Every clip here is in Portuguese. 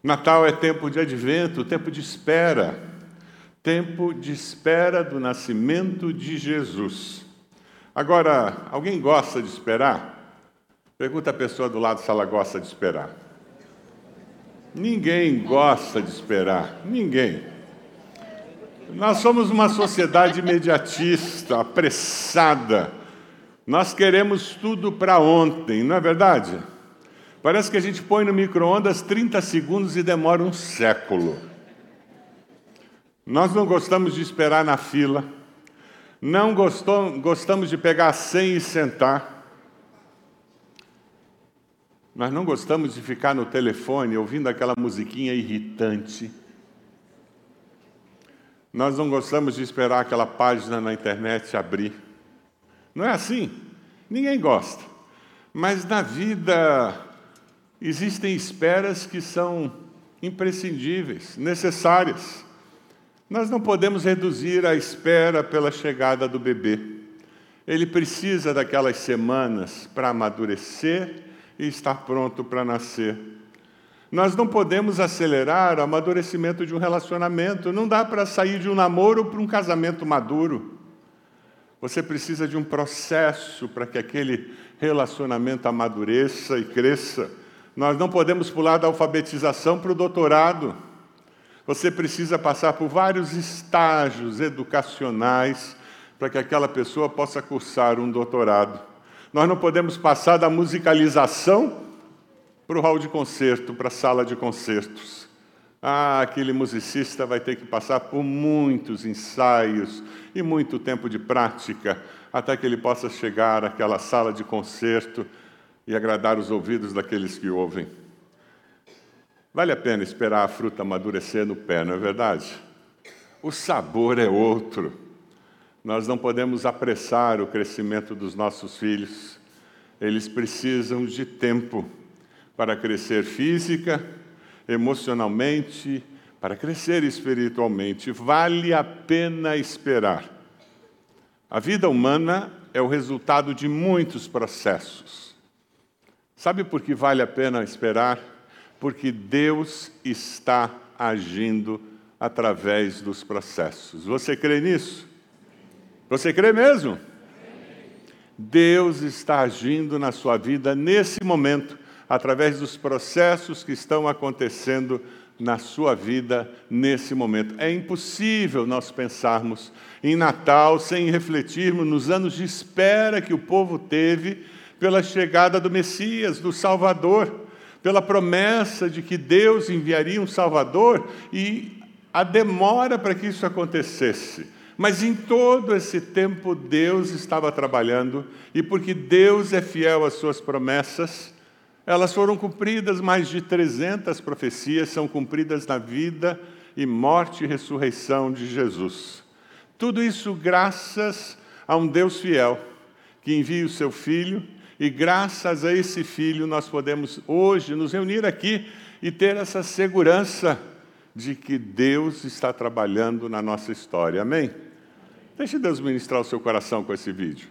Natal é tempo de advento, tempo de espera do nascimento de Jesus. Agora, alguém gosta de esperar? Pergunta a pessoa do lado se ela gosta de esperar. Ninguém gosta de esperar, ninguém. Nós somos uma sociedade imediatista, apressada. Nós queremos tudo para ontem, não é verdade? Parece que a gente põe no micro-ondas 30 segundos e demora um século. Nós não gostamos de esperar na fila, não gostamos de pegar a senha e sentar. Nós não gostamos de ficar no telefone ouvindo aquela musiquinha irritante. Nós não gostamos de esperar aquela página na internet abrir. Não é assim? Ninguém gosta. Mas na vida existem esperas que são imprescindíveis, necessárias. Nós não podemos reduzir a espera pela chegada do bebê. Ele precisa daquelas semanas para amadurecer e estar pronto para nascer. Nós não podemos acelerar o amadurecimento de um relacionamento. Não dá para sair de um namoro para um casamento maduro. Você precisa de um processo para que aquele relacionamento amadureça e cresça. Nós não podemos pular da alfabetização para o doutorado. Você precisa passar por vários estágios educacionais para que aquela pessoa possa cursar um doutorado. Nós não podemos passar da musicalização para o hall de concerto, para a sala de concertos. Aquele musicista vai ter que passar por muitos ensaios e muito tempo de prática até que ele possa chegar àquela sala de concerto e agradar os ouvidos daqueles que ouvem. Vale a pena esperar a fruta amadurecer no pé, não é verdade? O sabor é outro. Nós não podemos apressar o crescimento dos nossos filhos. Eles precisam de tempo para crescer física, emocionalmente, para crescer espiritualmente. Vale a pena esperar. A vida humana é o resultado de muitos processos. Sabe por que vale a pena esperar? Porque Deus está agindo através dos processos. Você crê nisso? Você crê mesmo? Deus está agindo na sua vida nesse momento, através dos processos que estão acontecendo na sua vida nesse momento. É impossível nós pensarmos em Natal sem refletirmos nos anos de espera que o povo teve pela chegada do Messias, do Salvador, pela promessa de que Deus enviaria um Salvador e a demora para que isso acontecesse. Mas em todo esse tempo Deus estava trabalhando e porque Deus é fiel às suas promessas, elas foram cumpridas. Mais de 300 profecias são cumpridas na vida e morte e ressurreição de Jesus. Tudo isso graças a um Deus fiel que envia o seu Filho. E graças a esse Filho nós podemos hoje nos reunir aqui e ter essa segurança de que Deus está trabalhando na nossa história. Amém? Deixe Deus ministrar o seu coração com esse vídeo.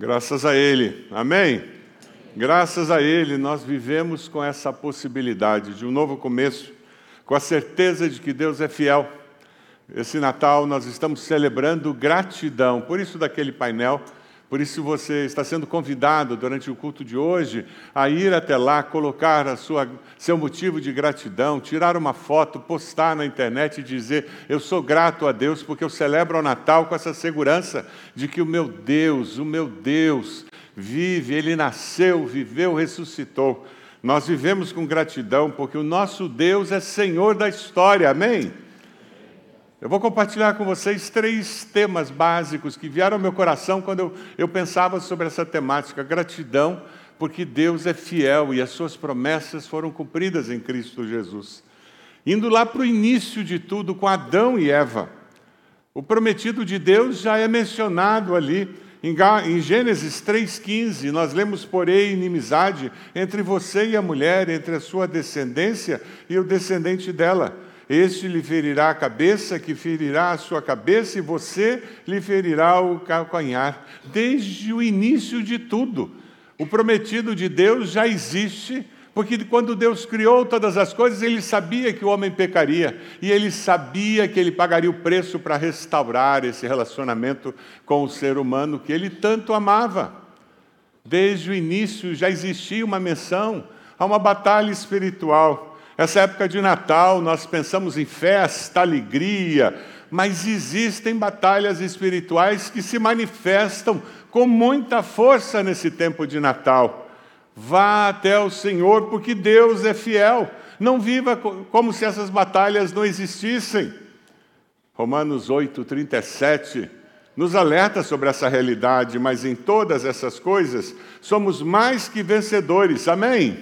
Graças a Ele. Amém? Graças a Ele, nós vivemos com essa possibilidade de um novo começo, com a certeza de que Deus é fiel. Esse Natal nós estamos celebrando gratidão. Por isso daquele painel, por isso você está sendo convidado durante o culto de hoje a ir até lá, colocar seu motivo de gratidão, tirar uma foto, postar na internet e dizer: eu sou grato a Deus porque eu celebro o Natal com essa segurança de que o meu Deus vive, Ele nasceu, viveu, ressuscitou. Nós vivemos com gratidão porque o nosso Deus é Senhor da história, amém? Eu vou compartilhar com vocês 3 temas básicos que vieram ao meu coração quando eu pensava sobre essa temática. Gratidão, porque Deus é fiel e as suas promessas foram cumpridas em Cristo Jesus. Indo lá para o início de tudo, com Adão e Eva. O prometido de Deus já é mencionado ali. Em Gênesis 3,15, nós lemos: porém, inimizade entre você e a mulher, entre a sua descendência e o descendente dela. Este lhe ferirá a cabeça, que ferirá a sua cabeça, e você lhe ferirá o calcanhar. Desde o início de tudo, o prometido de Deus já existe, porque quando Deus criou todas as coisas, Ele sabia que o homem pecaria, e Ele sabia que Ele pagaria o preço para restaurar esse relacionamento com o ser humano que Ele tanto amava. Desde o início já existia uma menção a uma batalha espiritual. Essa época de Natal, nós pensamos em festa, alegria, mas existem batalhas espirituais que se manifestam com muita força nesse tempo de Natal. Vá até o Senhor, porque Deus é fiel. Não viva como se essas batalhas não existissem. Romanos 8:37 nos alerta sobre essa realidade, mas em todas essas coisas somos mais que vencedores. Amém?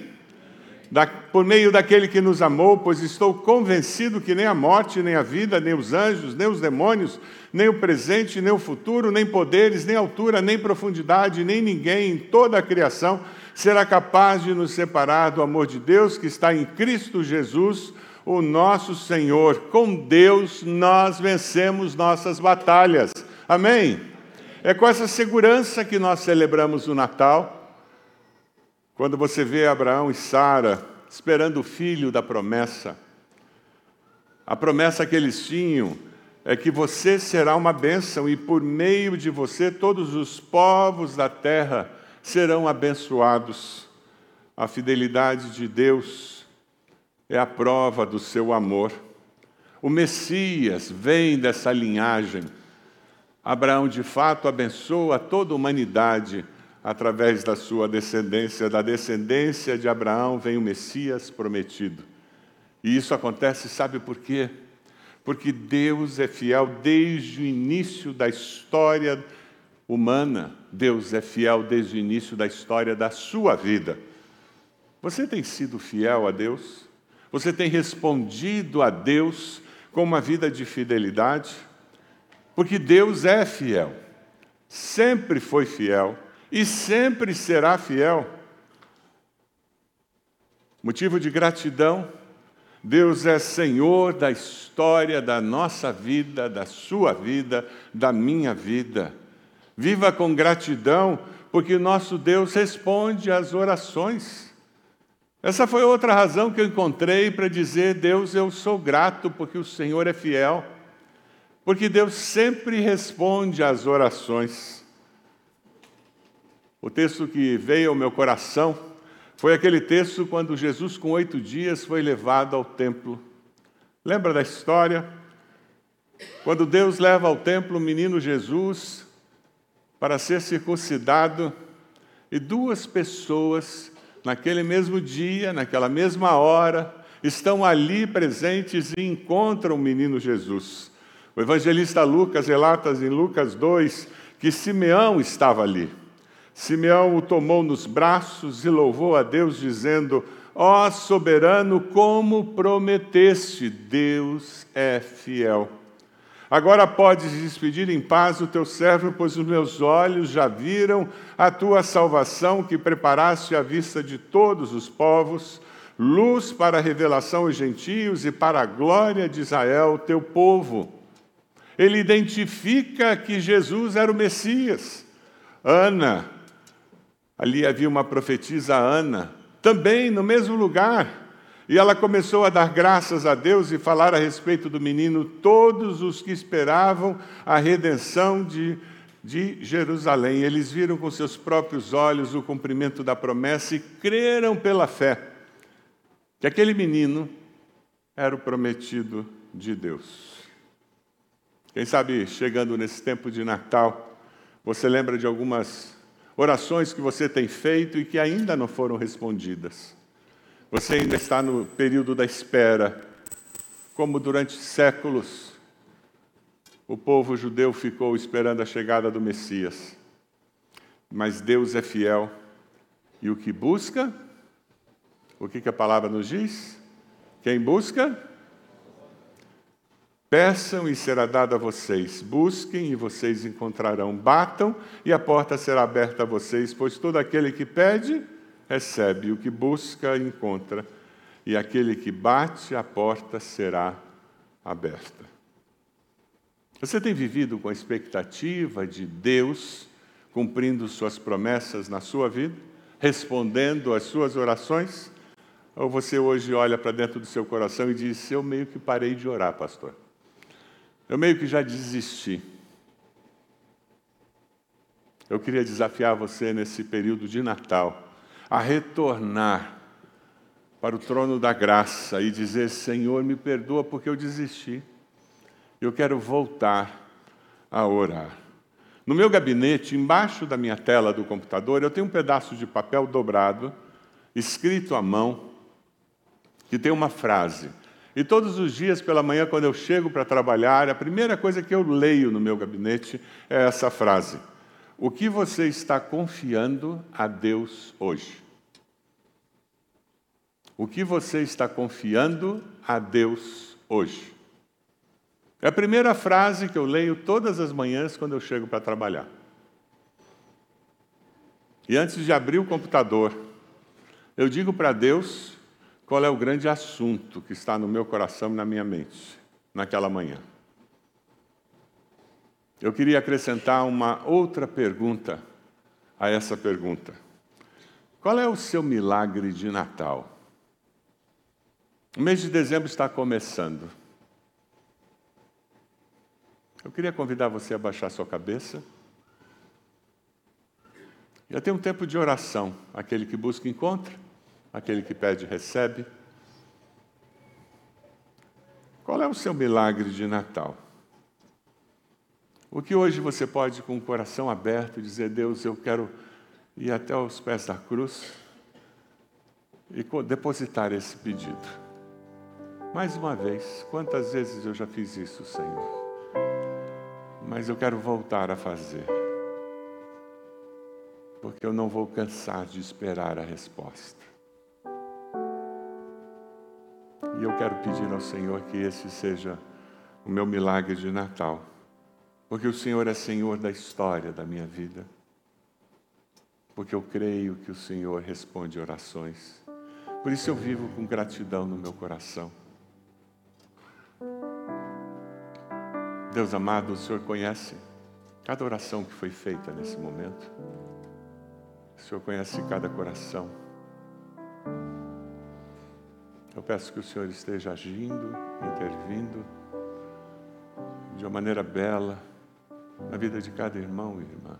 Por meio daquele que nos amou, pois estou convencido que nem a morte, nem a vida, nem os anjos, nem os demônios, nem o presente, nem o futuro, nem poderes, nem altura, nem profundidade, nem ninguém em toda a criação será capaz de nos separar do amor de Deus que está em Cristo Jesus, o nosso Senhor. Com Deus nós vencemos nossas batalhas. Amém? É com essa segurança que nós celebramos o Natal. Quando você vê Abraão e Sara esperando o filho da promessa, a promessa que eles tinham é que você será uma bênção e por meio de você todos os povos da terra serão abençoados. A fidelidade de Deus é a prova do seu amor. O Messias vem dessa linhagem. Abraão, de fato, abençoa toda a humanidade através da sua descendência. Da descendência de Abraão vem o Messias prometido. E isso acontece, sabe por quê? Porque Deus é fiel desde o início da história humana. Deus é fiel desde o início da história da sua vida. Você tem sido fiel a Deus? Você tem respondido a Deus com uma vida de fidelidade? Porque Deus é fiel. Sempre foi fiel. E sempre será fiel. Motivo de gratidão: Deus é Senhor da história da nossa vida, da sua vida, da minha vida. Viva com gratidão, porque o nosso Deus responde às orações. Essa foi outra razão que eu encontrei para dizer: Deus, eu sou grato, porque o Senhor é fiel. Porque Deus sempre responde às orações. O texto que veio ao meu coração foi aquele texto quando Jesus, com 8 dias, foi levado ao templo. Lembra da história? Quando Deus leva ao templo o menino Jesus para ser circuncidado, e 2 pessoas, naquele mesmo dia, naquela mesma hora, estão ali presentes e encontram o menino Jesus. O evangelista Lucas relata em Lucas 2 que Simeão estava ali. Simeão o tomou nos braços e louvou a Deus, dizendo: ó soberano, como prometeste, Deus é fiel. Agora podes despedir em paz o teu servo, pois os meus olhos já viram a tua salvação, que preparaste à vista de todos os povos, luz para a revelação aos gentios e para a glória de Israel, teu povo. Ele identifica que Jesus era o Messias. Ana, Ali havia uma profetisa Ana, também no mesmo lugar. E ela começou a dar graças a Deus e falar a respeito do menino todos os que esperavam a redenção de Jerusalém. Eles viram com seus próprios olhos o cumprimento da promessa e creram pela fé que aquele menino era o prometido de Deus. Quem sabe, chegando nesse tempo de Natal, você lembra de algumas orações que você tem feito e que ainda não foram respondidas. Você ainda está no período da espera, como durante séculos o povo judeu ficou esperando a chegada do Messias. Mas Deus é fiel, e o que busca, o que a palavra nos diz? Quem busca, peçam e será dado a vocês, busquem e vocês encontrarão, batam e a porta será aberta a vocês, pois todo aquele que pede, recebe, o que busca, encontra, e aquele que bate, a porta será aberta. Você tem vivido com a expectativa de Deus cumprindo suas promessas na sua vida, respondendo às suas orações? Ou você hoje olha para dentro do seu coração e diz, eu meio que parei de orar, pastor. Eu meio que já desisti. Eu queria desafiar você nesse período de Natal a retornar para o trono da graça e dizer, Senhor, me perdoa porque eu desisti. Eu quero voltar a orar. No meu gabinete, embaixo da minha tela do computador, eu tenho um pedaço de papel dobrado, escrito à mão, que tem uma frase. E todos os dias pela manhã, quando eu chego para trabalhar, a primeira coisa que eu leio no meu gabinete é essa frase. O que você está confiando a Deus hoje? O que você está confiando a Deus hoje? É a primeira frase que eu leio todas as manhãs quando eu chego para trabalhar. E antes de abrir o computador, eu digo para Deus qual é o grande assunto que está no meu coração e na minha mente naquela manhã. Eu queria acrescentar uma outra pergunta a essa pergunta. Qual é o seu milagre de Natal? O mês de dezembro está começando. Eu queria convidar você a baixar sua cabeça. Já tem um tempo de oração. Aquele que busca, encontra. Aquele que pede, recebe. Qual é o seu milagre de Natal? O que hoje você pode, com o coração aberto, dizer, Deus, eu quero ir até os pés da cruz e depositar esse pedido. Mais uma vez, quantas vezes eu já fiz isso, Senhor? Mas eu quero voltar a fazer. Porque eu não vou cansar de esperar a resposta. E eu quero pedir ao Senhor que esse seja o meu milagre de Natal. Porque o Senhor é Senhor da história da minha vida. Porque eu creio que o Senhor responde orações. Por isso eu vivo com gratidão no meu coração. Deus amado, o Senhor conhece cada oração que foi feita nesse momento. O Senhor conhece cada coração. Eu peço que o Senhor esteja agindo, intervindo, de uma maneira bela, na vida de cada irmão e irmã.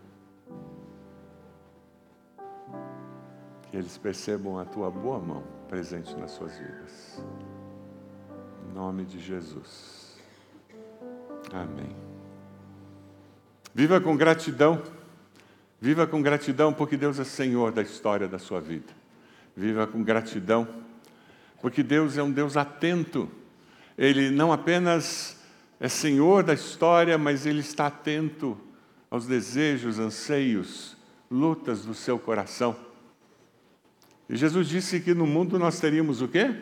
Que eles percebam a Tua boa mão presente nas suas vidas. Em nome de Jesus. Amém. Viva com gratidão. Viva com gratidão porque Deus é Senhor da história da sua vida. Viva com gratidão porque Deus é um Deus atento. Ele não apenas é Senhor da história, mas Ele está atento aos desejos, anseios, lutas do seu coração. E Jesus disse que no mundo nós teríamos o quê?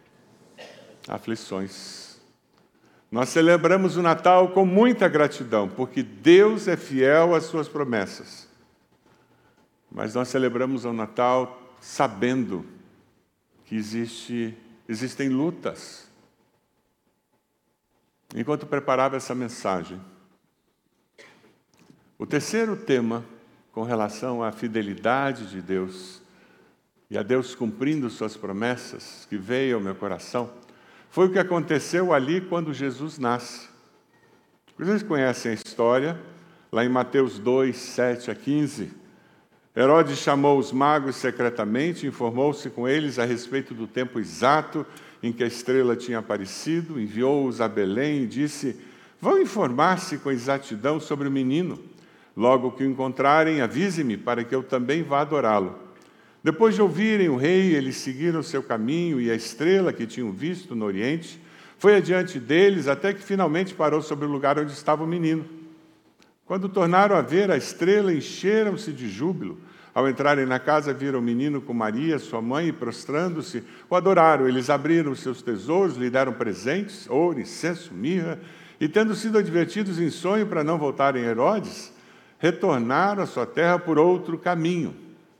Aflições. Nós celebramos o Natal com muita gratidão, porque Deus é fiel às suas promessas. Mas nós celebramos o Natal sabendo que existem lutas. Enquanto preparava essa mensagem, o terceiro tema com relação à fidelidade de Deus e a Deus cumprindo suas promessas, que veio ao meu coração, foi o que aconteceu ali quando Jesus nasce. Vocês conhecem a história, lá em Mateus 2, 7 a 15. Herodes chamou os magos secretamente, informou-se com eles a respeito do tempo exato em que a estrela tinha aparecido, enviou-os a Belém e disse: vão informar-se com exatidão sobre o menino. Logo que o encontrarem, avise-me para que eu também vá adorá-lo. Depois de ouvirem o rei, eles seguiram o seu caminho e a estrela que tinham visto no oriente foi adiante deles até que finalmente parou sobre o lugar onde estava o menino. Quando tornaram a ver a estrela, encheram-se de júbilo. Ao entrarem na casa, viram o menino com Maria, sua mãe, e prostrando-se, o adoraram. Eles abriram seus tesouros, lhe deram presentes, ouro, incenso, mirra, e tendo sido advertidos em sonho para não voltarem a Herodes, retornaram à sua terra por outro caminho.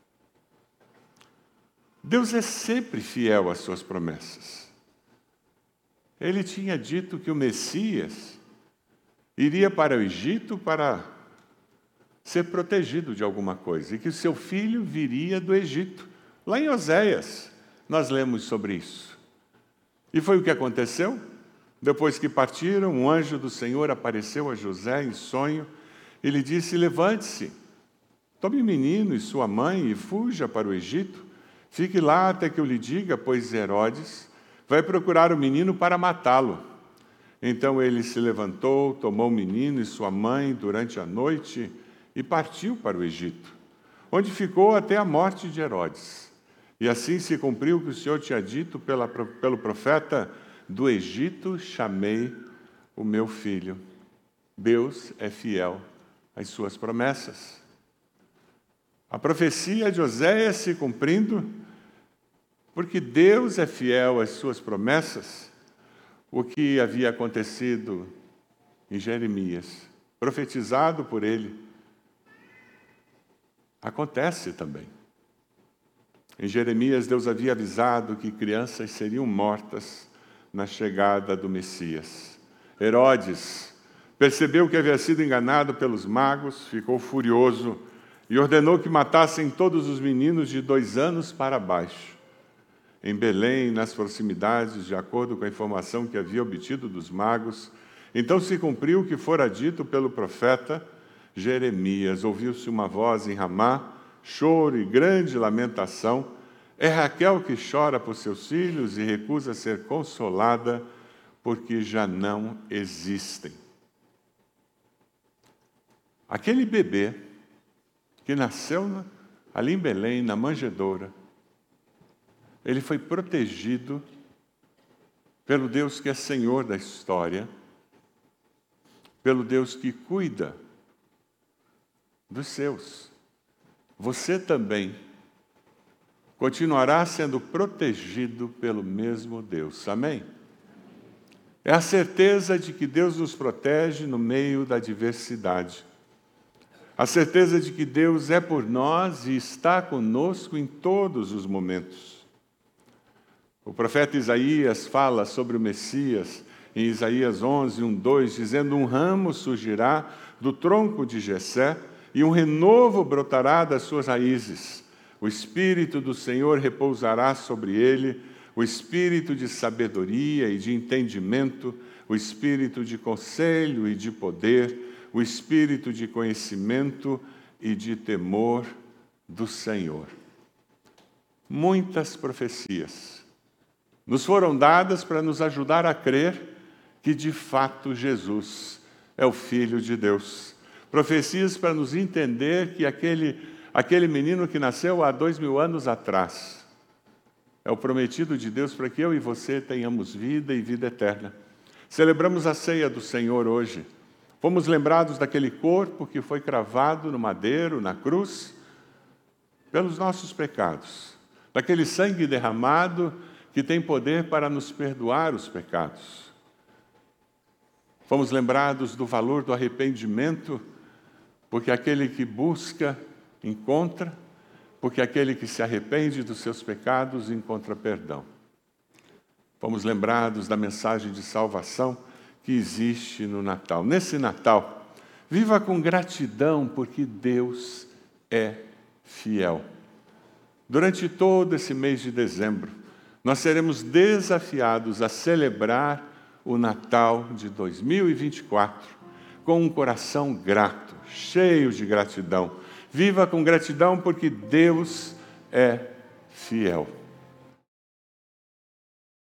Deus é sempre fiel às suas promessas. Ele tinha dito que o Messias iria para o Egito para ser protegido de alguma coisa, e que o seu filho viria do Egito. Lá em Oséias, nós lemos sobre isso. E foi o que aconteceu. Depois que partiram, um anjo do Senhor apareceu a José em sonho e lhe disse: levante-se, tome o menino e sua mãe e fuja para o Egito. Fique lá até que eu lhe diga, pois Herodes vai procurar o menino para matá-lo. Então ele se levantou, tomou o menino e sua mãe durante a noite e partiu para o Egito, onde ficou até a morte de Herodes. E assim se cumpriu o que o Senhor tinha dito pelo profeta: do Egito chamei o meu filho. Deus é fiel às suas promessas. A profecia de Oséias se cumprindo, porque Deus é fiel às suas promessas. O que havia acontecido em Jeremias, profetizado por ele, acontece também. Em Jeremias, Deus havia avisado que crianças seriam mortas na chegada do Messias. Herodes percebeu que havia sido enganado pelos magos, ficou furioso e ordenou que matassem todos os meninos de 2 anos para baixo. Em Belém, nas proximidades, de acordo com a informação que havia obtido dos magos, então se cumpriu o que fora dito pelo profeta Jeremias. Ouviu-se uma voz em Ramá, choro e grande lamentação. É Raquel que chora por seus filhos e recusa ser consolada, porque já não existem. Aquele bebê que nasceu ali em Belém, na manjedoura, ele foi protegido pelo Deus que é Senhor da história, pelo Deus que cuida dos seus. Você também continuará sendo protegido pelo mesmo Deus. Amém? É a certeza de que Deus nos protege no meio da adversidade. A certeza de que Deus é por nós e está conosco em todos os momentos. O profeta Isaías fala sobre o Messias em Isaías 11, 1, 2, dizendo: um ramo surgirá do tronco de Jessé e um renovo brotará das suas raízes. O Espírito do Senhor repousará sobre ele, o Espírito de sabedoria e de entendimento, o Espírito de conselho e de poder, o Espírito de conhecimento e de temor do Senhor. Muitas profecias nos foram dadas para nos ajudar a crer que, de fato, Jesus é o Filho de Deus. Profecias para nos entender que aquele menino que nasceu há 2000 anos atrás é o prometido de Deus para que eu e você tenhamos vida e vida eterna. Celebramos a ceia do Senhor hoje. Fomos lembrados daquele corpo que foi cravado no madeiro, na cruz, pelos nossos pecados. Daquele sangue derramado que tem poder para nos perdoar os pecados. Fomos lembrados do valor do arrependimento, porque aquele que busca, encontra, porque aquele que se arrepende dos seus pecados, encontra perdão. Fomos lembrados da mensagem de salvação que existe no Natal. Nesse Natal, viva com gratidão, porque Deus é fiel. Durante todo esse mês de dezembro, nós seremos desafiados a celebrar o Natal de 2024 com um coração grato, cheio de gratidão. Viva com gratidão porque Deus é fiel.